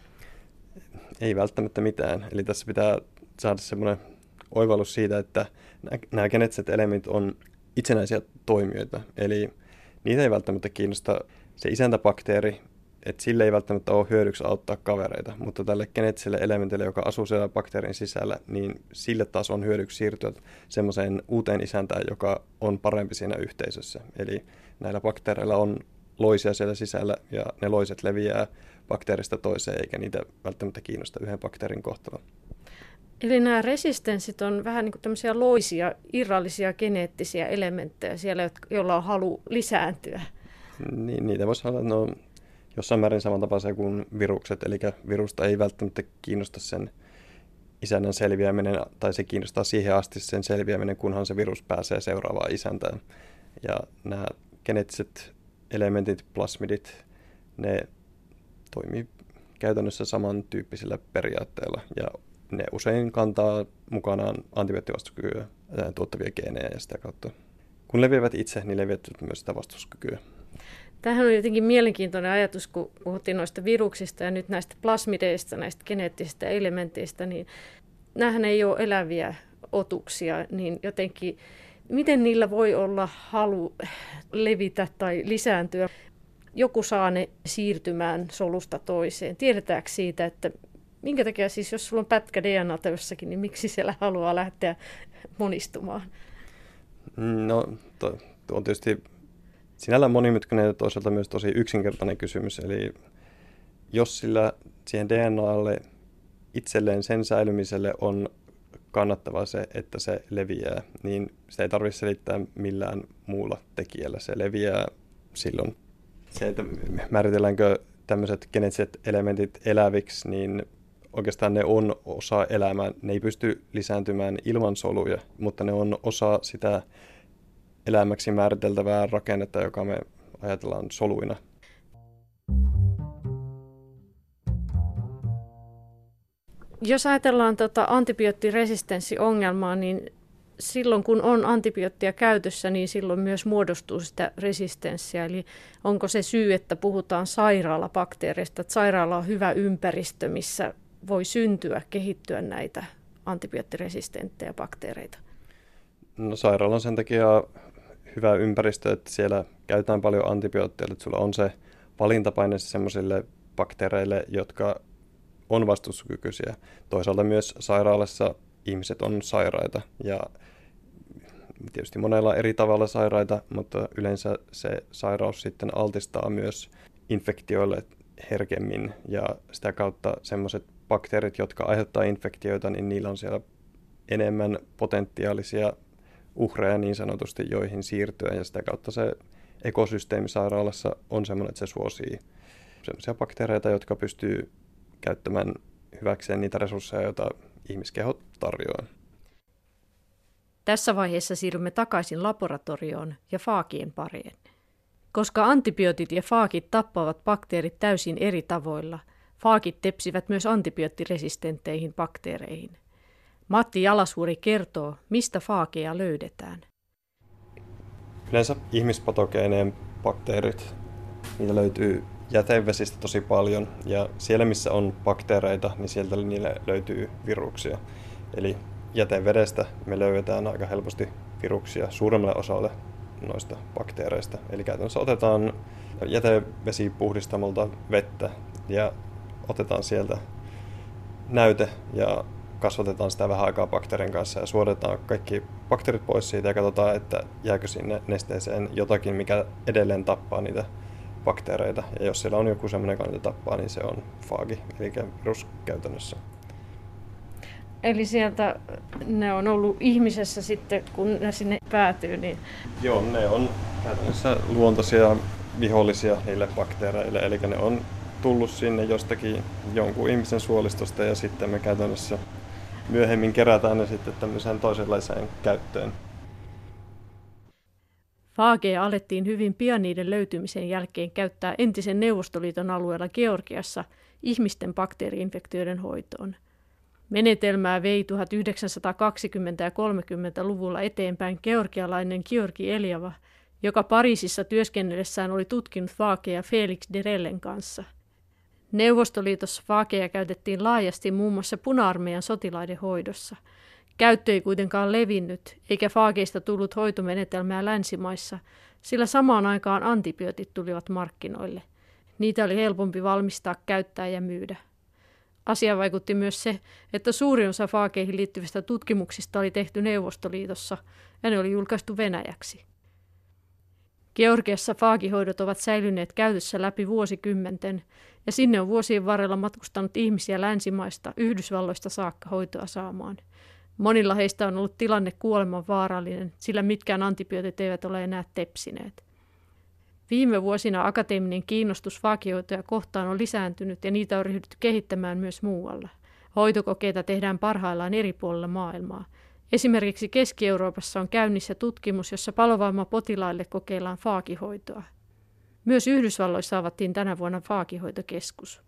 Ei välttämättä mitään. Eli tässä pitää saada semmoinen oivallus siitä, että nämä geneettiset elementit on itsenäisiä toimijoita. Eli niitä ei välttämättä kiinnosta se isäntäbakteeri, että sille ei välttämättä ole hyödyksi auttaa kavereita, mutta tälle geneettiselle elementille, joka asuu siellä bakteerin sisällä, niin sille taas on hyödyksi siirtyä semmoiseen uuteen isäntään, joka on parempi siinä yhteisössä. Eli näillä bakteereilla on loisia siellä sisällä ja ne loiset leviää bakteerista toiseen, eikä niitä välttämättä kiinnosta yhden bakteerin kohtalo. Eli nämä resistenssit on vähän niin kuin tämmöisiä loisia, irrallisia geneettisiä elementtejä siellä, joilla on halu lisääntyä. Niin, niitä voisi sanoa, että ne on jossain määrin samantapaisia kuin virukset, eli virusta ei välttämättä kiinnosta sen isännän selviäminen, tai se kiinnostaa siihen asti sen selviäminen, kunhan se virus pääsee seuraavaan isäntään. Ja nämä geneettiset elementit, plasmidit, ne toimii käytännössä samantyyppisillä periaatteilla, ja ne usein kantaa mukanaan antibioottivastuskykyä tuottavia geenejä, ja sitä kautta, kun leviävät itse, niin leviävät myös sitä vastustuskykyä. Tämähän on jotenkin mielenkiintoinen ajatus, kun puhuttiin noista viruksista ja nyt näistä plasmideista, näistä geneettisistä elementeistä, niin nämähän ei ole eläviä otuksia, niin jotenkin miten niillä voi olla halu levitä tai lisääntyä? Joku saa ne siirtymään solusta toiseen. Tiedetäänkö siitä, että minkä takia siis, jos sulla on pätkä D N A:ta jossakin, niin miksi siellä haluaa lähteä monistumaan? No, to, to on tietysti sinällään monimutkainen ja toisaalta myös tosi yksinkertainen kysymys. Eli jos sillä siihen D N A:lle itselleen sen säilymiselle on kannattavaa se, että se leviää, niin se ei tarvitse selittää millään muulla tekijällä. Se leviää silloin. Se, että määritelläänkö tämmöiset geneettiset elementit eläviksi, niin oikeastaan ne on osa elämää. Ne ei pysty lisääntymään ilman soluja, mutta ne on osa sitä elämäksi määriteltävää rakennetta, joka me ajatellaan soluina. Jos ajatellaan tota antibioottiresistenssiongelmaa, niin silloin kun on antibioottia käytössä, niin silloin myös muodostuu sitä resistenssiä. Eli onko se syy, että puhutaan sairaalabakteereista, että sairaala on hyvä ympäristö, missä voi syntyä, kehittyä näitä antibioottiresistenttejä bakteereita? No, sairaala on sen takia hyvä ympäristö, että siellä käytetään paljon antibiootteja, että sulla on se valintapaine semmoisille bakteereille, jotka on vastustuskykyisiä. Toisaalta myös sairaalassa ihmiset on sairaita ja tietysti monella eri tavalla sairaita, mutta yleensä se sairaus sitten altistaa myös infektioille herkemmin ja sitä kautta semmoiset bakteerit, jotka aiheuttaa infektioita, niin niillä on siellä enemmän potentiaalisia uhreja niin sanotusti, joihin siirtyä ja sitä kautta se ekosysteemi sairaalassa on semmoinen, että se suosii semmoisia bakteereita, jotka pystyy käyttämään hyväkseen niitä resursseja, joita ihmiskeho tarjoaa. Tässä vaiheessa siirrymme takaisin laboratorioon ja faagien pariin. Koska antibiootit ja faagit tappavat bakteerit täysin eri tavoilla, faagit tepsivät myös antibioottiresistentteihin bakteereihin. Matti Jalasuuri kertoo, mistä faageja löydetään. Yleensä ihmispatogeeneen bakteerit, niitä löytyy jätevesistä tosi paljon ja siellä missä on bakteereita, niin sieltä niille löytyy viruksia. Eli jätevedestä me löydetään aika helposti viruksia suuremmalle osalle noista bakteereista. Eli käytännössä otetaan jätevesipuhdistamolta vettä ja otetaan sieltä näyte ja kasvatetaan sitä vähän aikaa bakteerin kanssa ja suodatetaan kaikki bakteerit pois siitä ja katsotaan, että jääkö sinne nesteeseen jotakin, mikä edelleen tappaa niitä bakteereita. Ja jos siellä on joku sellainen, joka niitä tappaa, niin se on faagi, eli virus käytännössä. Eli sieltä ne on ollut ihmisessä sitten, kun ne sinne päätyy, niin... Joo, ne on käytännössä luontaisia vihollisia niille bakteereille, eli ne on tullut sinne jostakin jonkun ihmisen suolistosta ja sitten me käytännössä myöhemmin kerätään ne sitten tämmöiseen toisenlaiseen käyttöön. Faageja alettiin hyvin pian niiden löytymisen jälkeen käyttää entisen Neuvostoliiton alueella Georgiassa ihmisten bakteeri-infektioiden hoitoon. Menetelmää vei tuhatyhdeksänsataakaksikymmentä- ja kolmekymmentäluvulla eteenpäin georgialainen Georgi Eliava, joka Pariisissa työskennellessään oli tutkinut faageja Felix Derellen kanssa. Neuvostoliitossa faageja käytettiin laajasti muun muassa puna-armeijan sotilaiden hoidossa. Käyttö ei kuitenkaan levinnyt, eikä faageista tullut hoitomenetelmää länsimaissa, sillä samaan aikaan antibiootit tulivat markkinoille. Niitä oli helpompi valmistaa, käyttää ja myydä. Asia vaikutti myös se, että suurin osa faageihin liittyvistä tutkimuksista oli tehty Neuvostoliitossa ja ne oli julkaistu venäjäksi. Georgiassa faagihoidot ovat säilyneet käytössä läpi vuosikymmenten ja sinne on vuosien varrella matkustanut ihmisiä länsimaista, Yhdysvalloista saakka hoitoa saamaan. Monilla heistä on ollut tilanne kuoleman vaarallinen, sillä mitkään antibiootit eivät ole enää tepsineet. Viime vuosina akateeminen kiinnostus faagihoitoja kohtaan on lisääntynyt ja niitä on ryhdytty kehittämään myös muualla. Hoitokokeita tehdään parhaillaan eri puolilla maailmaa. Esimerkiksi Keski-Euroopassa on käynnissä tutkimus, jossa palovammapotilaille kokeillaan faagihoitoa. Myös Yhdysvalloissa avattiin tänä vuonna faagihoitokeskus.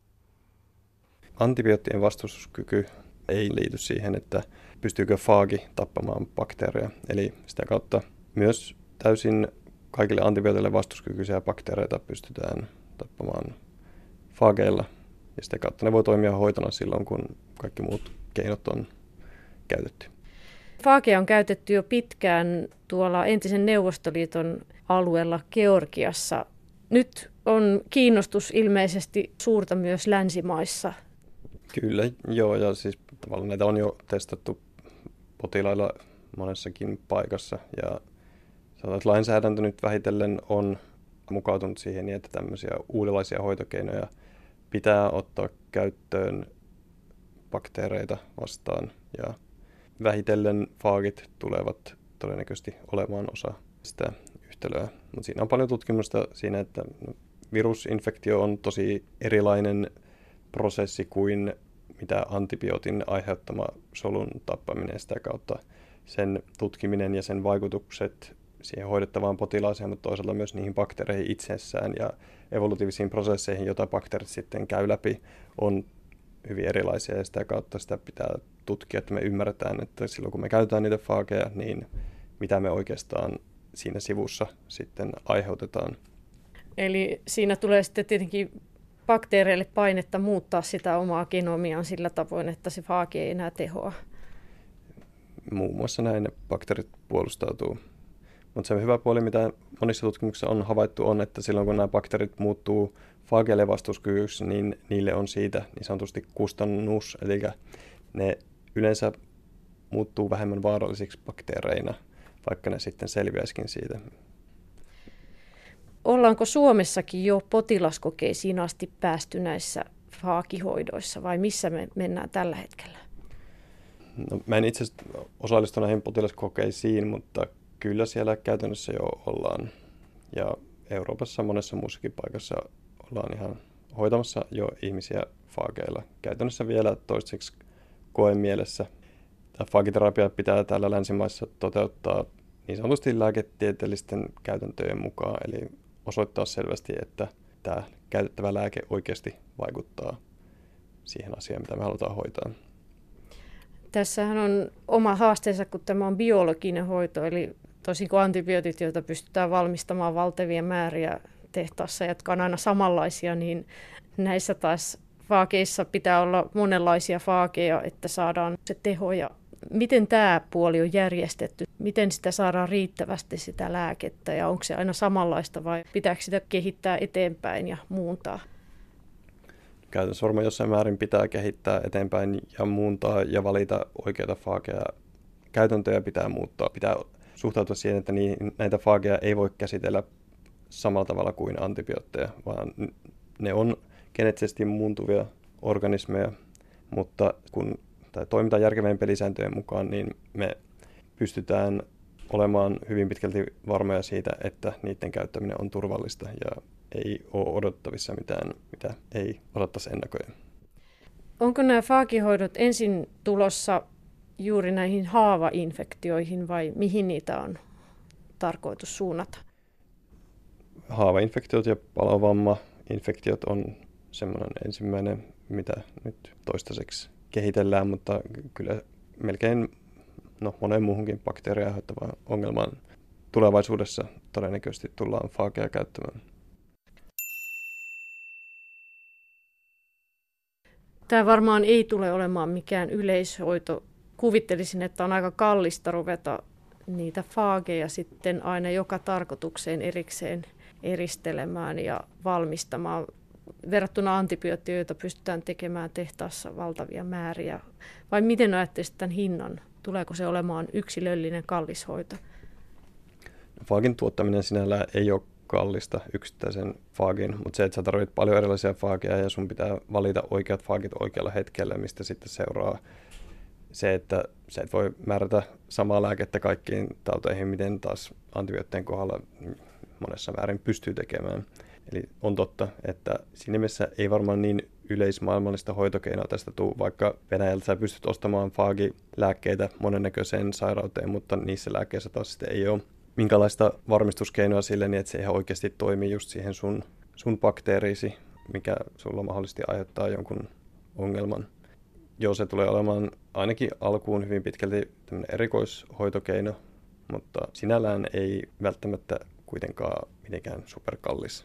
Antibioottien vastustuskyky ei liity siihen, että pystyykö faagi tappamaan bakteereja. Eli sitä kautta myös täysin kaikille antibiooteille vastustuskykyisiä bakteereita pystytään tappamaan faageilla. Ja sitä kautta ne voi toimia hoitona silloin, kun kaikki muut keinot on käytetty. Faageja on käytetty jo pitkään tuolla entisen Neuvostoliiton alueella Georgiassa. Nyt on kiinnostus ilmeisesti suurta myös länsimaissa. Kyllä, joo. Ja siis tavallaan näitä on jo testattu potilailla monessakin paikassa. Ja sanotaan, että lainsäädäntö nyt vähitellen on mukautunut siihen niin, että tämmöisiä uudenlaisia hoitokeinoja pitää ottaa käyttöön bakteereita vastaan. Ja vähitellen faagit tulevat todennäköisesti olemaan osa sitä yhtälöä. Mutta siinä on paljon tutkimusta siinä, että virusinfektio on tosi erilainen prosessi kuin mitä antibiootin aiheuttama solun tappaminen. Sitä kautta sen tutkiminen ja sen vaikutukset siihen hoidettavaan potilaaseen, mutta toisaalta myös niihin bakteereihin itsessään ja evolutiivisiin prosesseihin, joita bakteerit sitten käy läpi, on hyvin erilaisia ja sitä kautta sitä pitää tutkia, että me ymmärretään, että silloin kun me käytetään niitä faageja, niin mitä me oikeastaan siinä sivussa sitten aiheutetaan. Eli siinä tulee sitten tietenkin bakteereille painetta muuttaa sitä omaa genomiaan sillä tavoin, että se faagi ei enää tehoa. Muun muassa näin ne bakteerit puolustautuu. Mutta se hyvä puoli, mitä monissa tutkimuksissa on havaittu, on, että silloin kun nämä bakteerit muuttuu faageille vastuskyvyksi, niin niille on siitä niin sanotusti kustannus, eli ne yleensä muuttuu vähemmän vaarallisiksi bakteereina, vaikka ne sitten selviäisikin siitä. Ollaanko Suomessakin jo potilaskokeisiin asti päästy näissä faagihoidoissa vai missä me mennään tällä hetkellä? No, mä en itse osallistu näihin potilaskokeisiin, mutta kyllä siellä käytännössä jo ollaan. Ja Euroopassa monessa muussakin paikassa ollaan ihan hoitamassa jo ihmisiä faageilla. Käytännössä vielä toistaiseksi koemielessä. Tämä faagiterapia pitää täällä länsimaissa toteuttaa niin sanotusti lääketieteellisten käytäntöjen mukaan, eli osoittaa selvästi, että tämä käytettävä lääke oikeasti vaikuttaa siihen asiaan, mitä me halutaan hoitaa. Tässähän on oma haasteensa, kun tämä on biologinen hoito, eli toisin kuin antibiootit, joita pystytään valmistamaan valtavia määriä tehtaassa, jotka on aina samanlaisia, niin näissä taas faageissa pitää olla monenlaisia faageja, että saadaan se teho. Ja miten tämä puoli on järjestetty? Miten sitä saadaan riittävästi sitä lääkettä ja onko se aina samanlaista vai pitääkö sitä kehittää eteenpäin ja muuntaa? Käytännössä varmaan jossain määrin pitää kehittää eteenpäin ja muuntaa ja valita oikeita faageja käytäntöjä pitää muuttaa. Pitää suhtautua siihen, että näitä faageja ei voi käsitellä samalla tavalla kuin antibiootteja, vaan ne on geneettisesti muuntuvia organismeja, mutta kun tai toimitaan järkevien pelisääntöjen mukaan, niin me pystytään olemaan hyvin pitkälti varmoja siitä, että niiden käyttäminen on turvallista ja ei ole odottavissa mitään, mitä ei odottaisi ennakoida. Onko nämä faagihoidot ensin tulossa juuri näihin haavainfektioihin vai mihin niitä on tarkoitus suunnata? Haavainfektiot ja palovamma-infektiot on semmoinen ensimmäinen, mitä nyt toistaiseksi kehitellään, mutta kyllä melkein no, monen muuhunkin bakteeria aiheuttavaan ongelmaan tulevaisuudessa todennäköisesti tullaan faageja käyttämään. Tämä varmaan ei tule olemaan mikään yleishoito. Kuvittelisin, että on aika kallista ruveta niitä faageja sitten aina joka tarkoitukseen erikseen eristelemään ja valmistamaan. Verrattuna antibioottioita, joita pystytään tekemään tehtaassa valtavia määriä. Vai miten ajattelisit tämän hinnan? Tuleeko se olemaan yksilöllinen kallis hoito? Faagin tuottaminen sinällään ei ole kallista yksittäisen faagin, mutta se, että sä tarvitset paljon erilaisia faageja ja sun pitää valita oikeat faagit oikealla hetkellä, mistä sitten seuraa se, että sä et voi määrätä samaa lääkettä kaikkiin tauteihin, miten taas antibioottien kohdalla monessa määrin pystyy tekemään. Eli on totta, että siinä mielessä ei varmaan niin yleismaailmallista hoitokeinoa tästä tule, vaikka Venäjältä sä pystyt ostamaan faagilääkkeitä monennäköiseen sairauteen, mutta niissä lääkkeissä taas sitten ei ole minkälaista varmistuskeinoa sille, niin että se ihan oikeasti toimii just siihen sun, sun bakteeriisi, mikä sulla mahdollisesti aiheuttaa jonkun ongelman. Joo, se tulee olemaan ainakin alkuun hyvin pitkälti tämmöinen erikoishoitokeino, mutta sinällään ei välttämättä kuitenkaan mitenkään superkallis.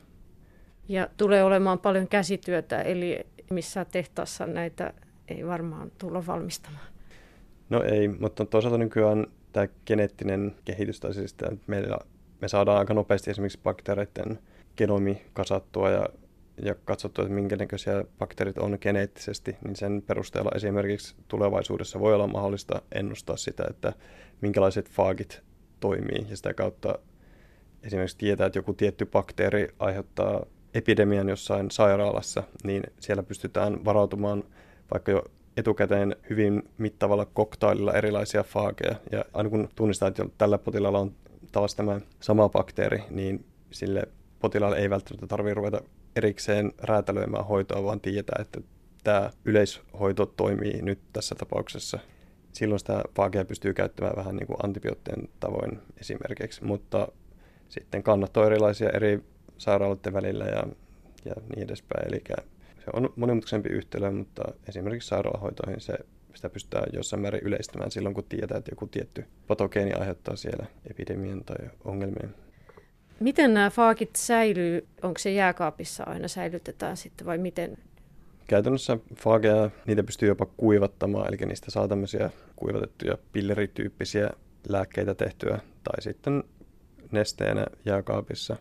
Ja tulee olemaan paljon käsityötä, eli missä tehtaassa näitä ei varmaan tulla valmistamaan. No ei, mutta toisaalta nykyään tämä geneettinen kehitys, tai siis tämä, että meillä, me saadaan aika nopeasti esimerkiksi bakteereiden genomi kasattua ja, ja katsottua, että minkä näköisiä bakteerit on geneettisesti, niin sen perusteella esimerkiksi tulevaisuudessa voi olla mahdollista ennustaa sitä, että minkälaiset faagit toimii, ja sitä kautta esimerkiksi tietää, että joku tietty bakteeri aiheuttaa epidemian jossain sairaalassa, niin siellä pystytään varautumaan vaikka jo etukäteen hyvin mittavalla koktaililla erilaisia faageja. Ja aina kun tunnistaa, että tällä potilaalla on taas tämä sama bakteeri, niin sille potilaalle ei välttämättä tarvitse ruveta erikseen räätälöimään hoitoa, vaan tietää, että tämä yleishoito toimii nyt tässä tapauksessa. Silloin sitä faagea pystyy käyttämään vähän niin kuin antibioottien tavoin esimerkiksi, mutta sitten kannattaa erilaisia eri sairaaloiden välillä ja, ja niin edespäin. Eli se on monimutkaisempi yhtälö, mutta esimerkiksi sairaalahoitoihin se, sitä pystytään jossain määrin yleistämään silloin, kun tietää, että joku tietty patogeeni aiheuttaa siellä epidemian tai ongelmien. Miten nämä faagit säilyy? Onko se jääkaapissa aina säilytetään sitten vai miten? Käytännössä faageja, niitä pystyy jopa kuivattamaan, eli niistä saa tämmöisiä kuivatettuja pillerityyppisiä lääkkeitä tehtyä, tai sitten nesteenä jääkaapissa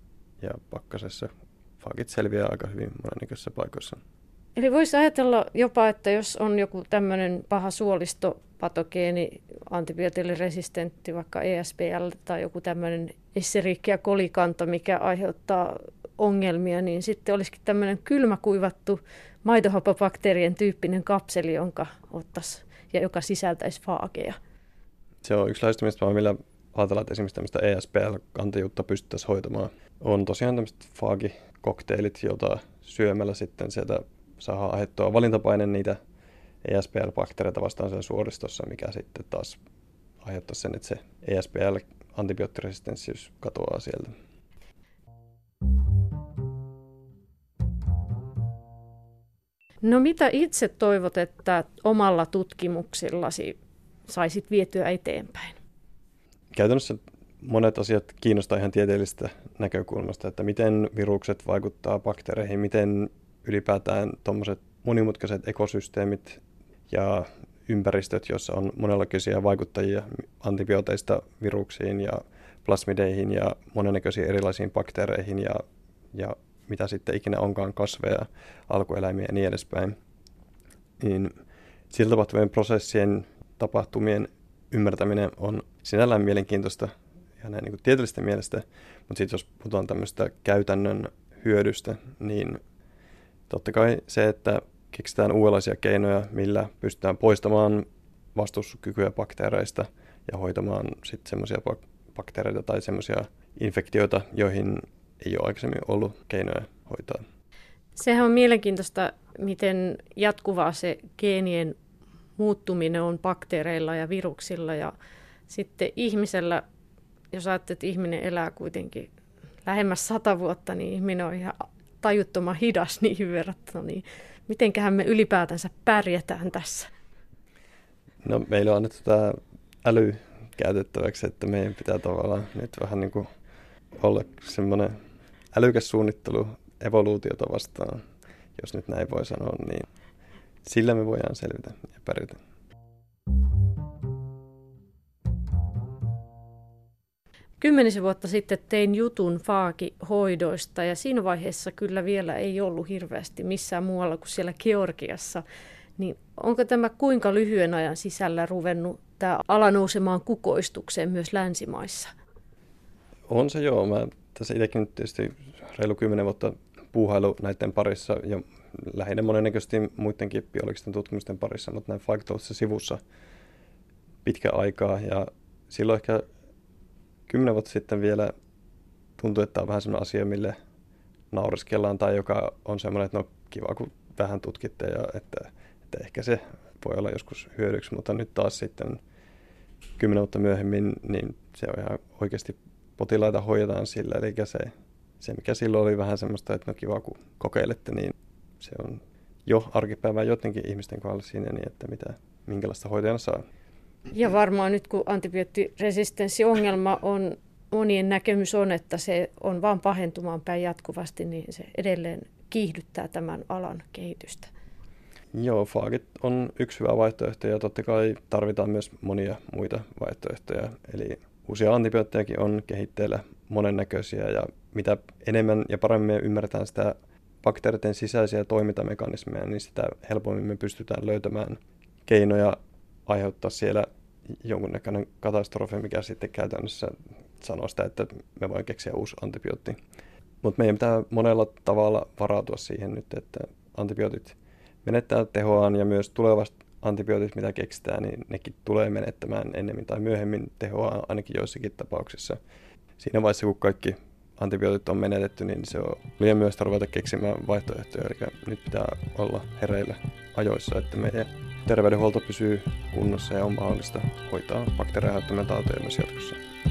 ja pakkasessa. Faagit selviää aika hyvin monennäköisissä paikoissa. Eli voisi ajatella jopa, että jos on joku tämmöinen paha suolistopatogeeni, antibiootille resistentti, vaikka E S B L tai joku tämmöinen Escherichia coli-kanta, mikä aiheuttaa ongelmia, niin sitten olisikin tämmöinen kylmäkuivattu maitohappobakteerien tyyppinen kapseli, jonka ottaisi ja joka sisältäisi faageja. Se on yksi lähestymistapa, millä ajatellaan, että esimerkiksi tämmöistä E S B L-kantajuutta pystyttäisiin hoitamaan. On tosiaan tämmöiset faagikokteilit, joita syömällä sitten sieltä saa aiheuttua valintapaine niitä E S B L-bakteereita vastaan siellä suoristossa, mikä sitten taas aiheuttaa sen, että se E S B L-antibioottiresistenssiys katoaa sieltä. No mitä itse toivot, että omalla tutkimuksillasi saisit vietyä eteenpäin? Käytännössä monet asiat kiinnostaa ihan tieteellisestä näkökulmasta, että miten virukset vaikuttaa bakteereihin, miten ylipäätään tuommoiset monimutkaiset ekosysteemit ja ympäristöt, joissa on monenlaisia vaikuttajia antibiooteista viruksiin ja plasmideihin ja monennäköisiin erilaisiin bakteereihin ja, ja mitä sitten ikinä onkaan kasveja, alkueläimiä ja niin edespäin. Niin sillä tapahtuvien prosessien, tapahtumien ymmärtäminen on sinällään mielenkiintoista ja näin niin kuin tieteellisestä mielestä, mutta sitten jos puhutaan tämmöistä käytännön hyödystä, niin totta kai se, että keksitään uudenlaisia keinoja, millä pystytään poistamaan vastustuskykyä bakteereista ja hoitamaan sitten semmoisia bakteereita tai semmoisia infektioita, joihin ei ole aikaisemmin ollut keinoja hoitaa. Sehän on mielenkiintoista, miten jatkuvaa se geenien muuttuminen on bakteereilla ja viruksilla. Ja sitten ihmisellä, jos ajattelet, että ihminen elää kuitenkin lähemmäs sata vuotta, niin ihminen on ihan tajuttoman hidas niihin verrattuna. Niin mitenköhän me ylipäätänsä pärjätään tässä? No, meillä on annettu tämä äly käytettäväksi, että meidän pitää tavallaan nyt vähän niin kuin olla semmoinen älykäs suunnittelu evoluutiota vastaan, jos nyt näin voi sanoa, niin sillä me voidaan selvitä ja pärjätä. Kymmenisen vuotta sitten tein jutun faagihoidoista ja siinä vaiheessa kyllä vielä ei ollut hirveästi missään muualla kuin siellä Georgiassa. Niin onko tämä kuinka lyhyen ajan sisällä ruvennut tämä ala nousemaan kukoistukseen myös länsimaissa? On se joo. Mä tässä itsekin nyt tietysti reilu kymmenen vuotta puuhailu näiden parissa ja lähinnä monennäköisesti muidenkin biologisten tutkimusten parissa, mutta näin Faagitaloudessa sivussa pitkä aikaa. Ja silloin ehkä kymmenen vuotta sitten vielä tuntui, että tämä on vähän sellainen asia, mille naureskellaan tai joka on semmoinen, että no kiva kun vähän tutkitte ja että, että ehkä se voi olla joskus hyödyksi, mutta nyt taas sitten kymmenen vuotta myöhemmin niin se on ihan oikeasti potilaita hoidetaan sillä, eli se, se mikä silloin oli vähän semmoista, että no kiva kun kokeilette, niin se on jo arkipäivää jotenkin ihmisten kohdalla siinä, niin että mitä, minkälaista hoitajana saa. Ja varmaan nyt kun antibioottiresistenssiongelma on, monien näkemys on, että se on vaan pahentumaan päin jatkuvasti, niin se edelleen kiihdyttää tämän alan kehitystä. Joo, faagit on yksi hyvä vaihtoehto ja totta kai tarvitaan myös monia muita vaihtoehtoja. Eli uusia antibioottejakin on kehitteillä monennäköisiä ja mitä enemmän ja paremmin me ymmärretään sitä bakteereiden sisäisiä toimintamekanismeja, niin sitä helpommin me pystytään löytämään keinoja aiheuttaa siellä jonkunnäköinen katastrofi, mikä sitten käytännössä sanoo sitä, että me voimme keksiä uusi antibiootti. Mutta meidän pitää monella tavalla varautua siihen nyt, että antibiootit menettää tehoaan ja myös tulevat antibiootit, mitä keksitään, niin nekin tulee menettämään ennemmin tai myöhemmin tehoaan ainakin joissakin tapauksissa. Siinä vaiheessa, kun kaikki antibiootit on menetetty, niin se on liian myöhäistä ruveta keksimään vaihtoehtoja. Eli nyt pitää olla hereillä ajoissa, että meidän terveydenhuolto pysyy kunnossa ja on mahdollista hoitaa bakteereja aiheuttamia tauteja myös jatkossa.